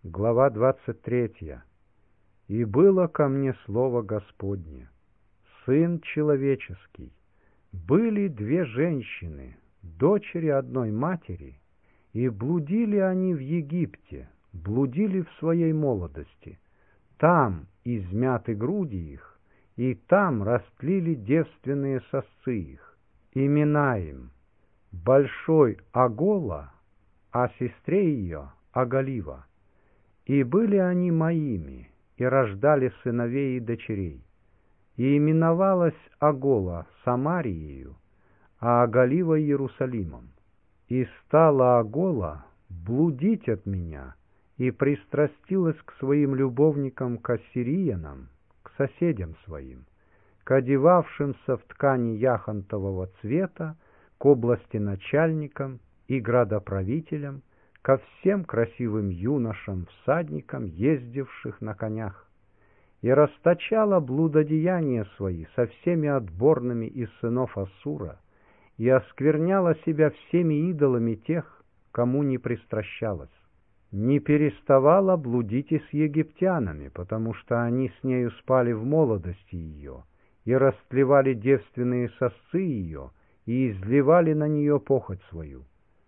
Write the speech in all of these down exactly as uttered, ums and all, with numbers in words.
Глава двадцать третья. «И было ко мне слово Господне: Сын человеческий, были две женщины, дочери одной матери, и блудили они в Египте, блудили в своей молодости. Там измяты груди их, и там растлили девственные сосцы их. Имена им: большой Агола, а сестре ее Аголива. И были они моими, и рождали сыновей и дочерей. И именовалась Агола Самариею, а Аголива Иерусалимом. И стала Агола блудить от меня, и пристрастилась к своим любовникам, к ассириянам, к соседям своим, к одевавшимся в ткани яхонтового цвета, к области начальникам и градоправителям, ко всем красивым юношам, всадникам, ездивших на конях, и расточала блудодеяния свои со всеми отборными из сынов Ассура, и оскверняла себя всеми идолами тех, кому не пристращалась. Не переставала блудить и с египтянами, потому что они с нею спали в молодости ее, и растлевали девственные сосцы ее, и изливали на нее похоть свою.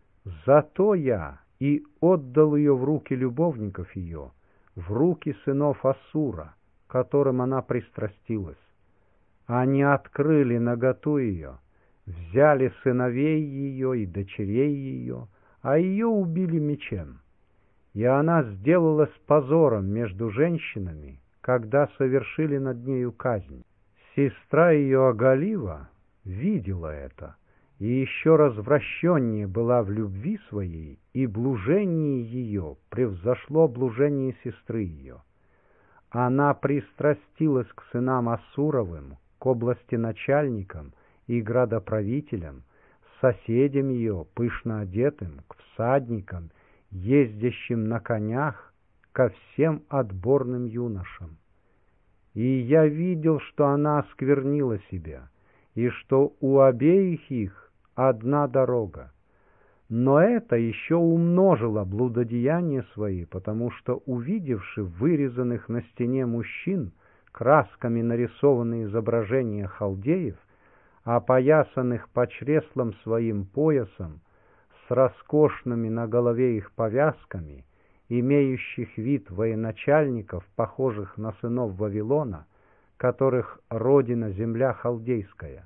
Зато я и отдал ее в руки любовников ее, в руки сынов Ассура, которым она пристрастилась. Они открыли наготу ее, взяли сыновей ее и дочерей ее, а ее убили мечем. И она сделалась позором между женщинами, когда совершили над нею казнь. Сестра ее Аголива видела это, и еще развращеннее была в любви своей, и блужение ее превзошло блужение сестры ее. Она пристрастилась к сынам Ассуровым, к области начальникам и градоправителям, соседям ее, пышно одетым, к всадникам, ездящим на конях, ко всем отборным юношам. И я видел, что она осквернила себя, и что у обеих их одна дорога. Но это еще умножило блудодеяния свои, потому что, увидевши вырезанных на стене мужчин красками нарисованные изображения халдеев, опоясанных по чреслам своим поясом, с роскошными на голове их повязками, имеющих вид военачальников, похожих на сынов Вавилона, которых родина земля халдейская.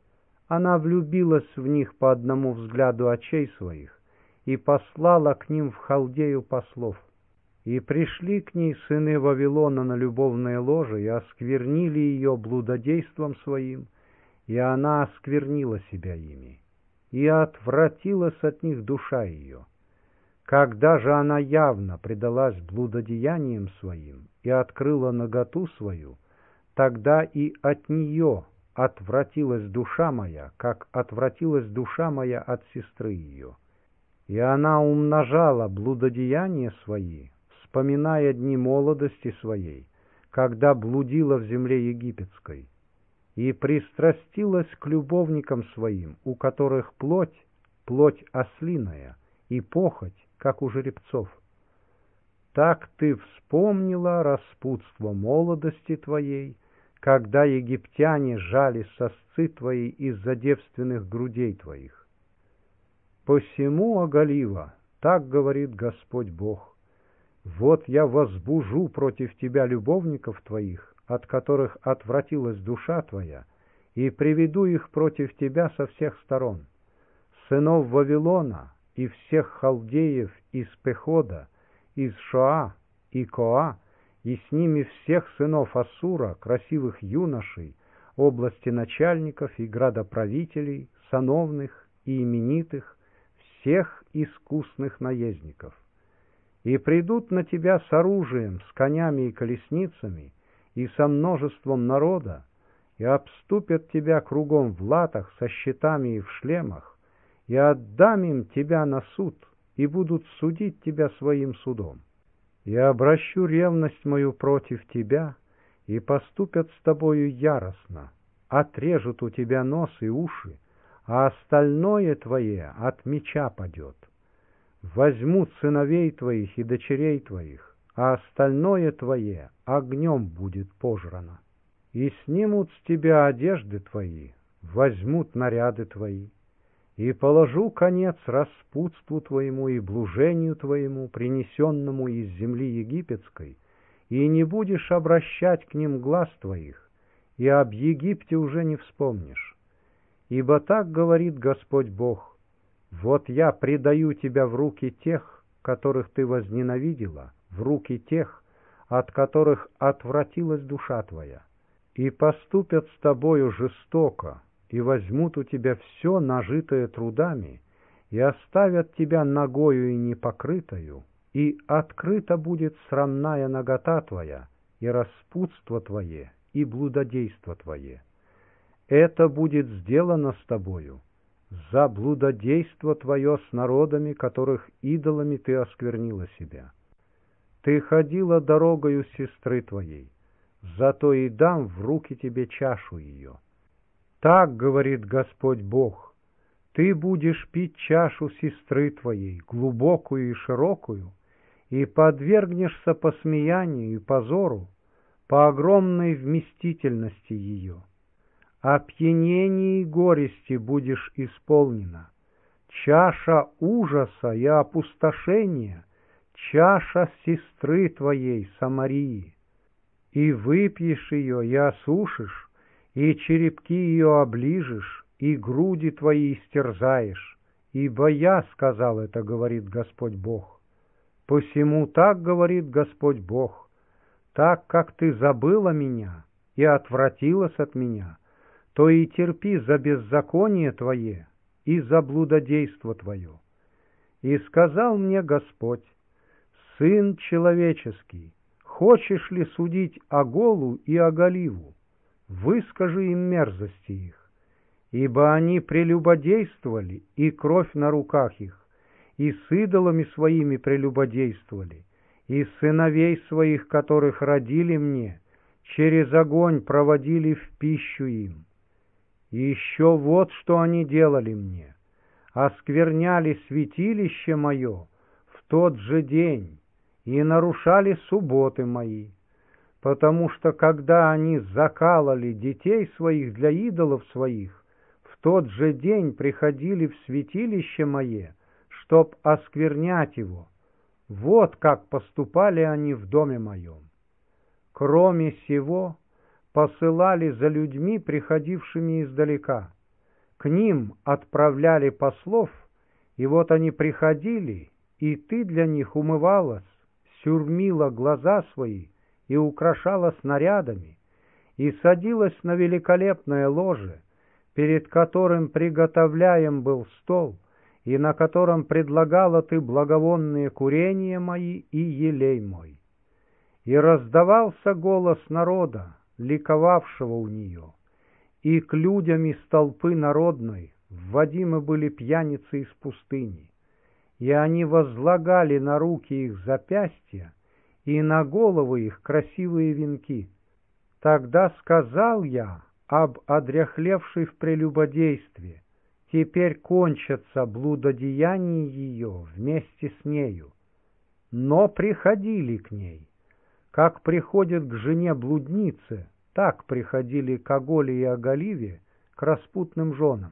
Она влюбилась в них по одному взгляду очей своих и послала к ним в Халдею послов. И пришли к ней сыны Вавилона на любовное ложе и осквернили ее блудодейством своим, и она осквернила себя ими, и отвратилась от них душа ее. Когда же она явно предалась блудодеяниям своим и открыла наготу свою, тогда и от нее отвратилась душа моя, как отвратилась душа моя от сестры ее. И она умножала блудодеяния свои, вспоминая дни молодости своей, когда блудила в земле египетской, и пристрастилась к любовникам своим, у которых плоть, плоть ослиная, и похоть, как у жеребцов. Так ты вспомнила распутство молодости твоей, когда египтяне жали сосцы твои из-за девственных грудей твоих. Посему, Аголива, так говорит Господь Бог: вот я возбужу против тебя любовников твоих, от которых отвратилась душа твоя, и приведу их против тебя со всех сторон, сынов Вавилона и всех халдеев из Пехода, из Шоа и Коа, и с ними всех сынов Ассура, красивых юношей, области начальников и градоправителей, сановных и именитых, всех искусных наездников. И придут на тебя с оружием, с конями и колесницами, и со множеством народа, и обступят тебя кругом в латах, со щитами и в шлемах, и отдам им тебя на суд, и будут судить тебя своим судом. Я обращу ревность мою против тебя, и поступят с тобою яростно, отрежут у тебя нос и уши, а остальное твое от меча падет. Возьмут сыновей твоих и дочерей твоих, а остальное твое огнем будет пожрано. И снимут с тебя одежды твои, возьмут наряды твои, и положу конец распутству твоему и блужению твоему, принесенному из земли египетской, и не будешь обращать к ним глаз твоих, и об Египте уже не вспомнишь. Ибо так говорит Господь Бог: вот я предаю тебя в руки тех, которых ты возненавидела, в руки тех, от которых отвратилась душа твоя, и поступят с тобою жестоко, и возьмут у тебя все, нажитое трудами, и оставят тебя нагою и непокрытою, и открыта будет срамная нагота твоя, и распутство твое, и блудодейство твое. Это будет сделано с тобою за блудодейство твое с народами, которых идолами ты осквернила себя. Ты ходила дорогою сестры твоей, зато и дам в руки тебе чашу ее. Так говорит Господь Бог: ты будешь пить чашу сестры твоей, глубокую и широкую, и подвергнешься посмеянию и позору по огромной вместительности ее. Опьянение и горести будешь исполнена, чаша ужаса и опустошения, чаша сестры твоей Самарии. И выпьешь ее, и осушишь, и черепки ее оближешь, и груди твои истерзаешь. Ибо я сказал это, говорит Господь Бог. Посему так говорит Господь Бог: так как ты забыла меня и отвратилась от меня, то и терпи за беззаконие твое и за блудодейство твое. И сказал мне Господь: сын человеческий, хочешь ли судить Оголу и Оголиву? Выскажи им мерзости их, ибо они прелюбодействовали, и кровь на руках их, и с идолами своими прелюбодействовали, и сыновей своих, которых родили мне, через огонь проводили в пищу им. И еще вот что они делали мне: оскверняли святилище мое в тот же день и нарушали субботы мои, потому что когда они закалывали детей своих для идолов своих, в тот же день приходили в святилище мое, чтоб осквернять его. Вот как поступали они в доме моем. Кроме сего, посылали за людьми, приходившими издалека. К ним отправляли послов, и вот они приходили, и ты для них умывалась, сюрмила глаза свои и украшала снарядами, и садилась на великолепное ложе, перед которым приготовляем был стол, и на котором предлагала ты благовонные курения мои и елей мой. И раздавался голос народа, ликовавшего у нее, и к людям из толпы народной вводимы были пьяницы из пустыни, и они возлагали на руки их запястья и на головы их красивые венки. Тогда сказал я об одряхлевшей в прелюбодействе: теперь кончатся блудодеяния ее вместе с нею. Но приходили к ней, как приходят к жене блуднице, так приходили к Оголе и Оголиве, к распутным женам.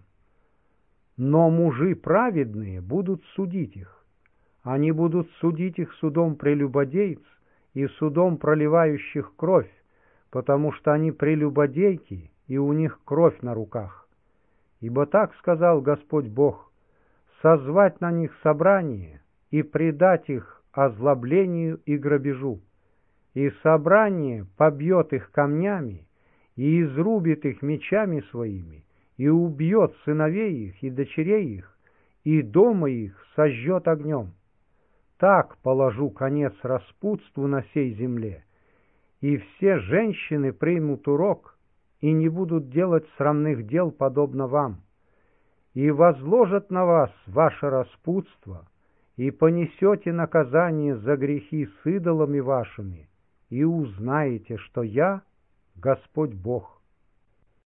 Но мужи праведные будут судить их. Они будут судить их судом прелюбодейц и судом проливающих кровь, потому что они прелюбодейки, и у них кровь на руках. Ибо так сказал Господь Бог: созвать на них собрание и предать их озлоблению и грабежу. И собрание побьет их камнями, и изрубит их мечами своими, и убьет сыновей их и дочерей их, и дома их сожжет огнем. Так положу конец распутству на сей земле, и все женщины примут урок и не будут делать срамных дел, подобно вам, и возложат на вас ваше распутство, и понесете наказание за грехи с идолами вашими, и узнаете, что я Господь Бог.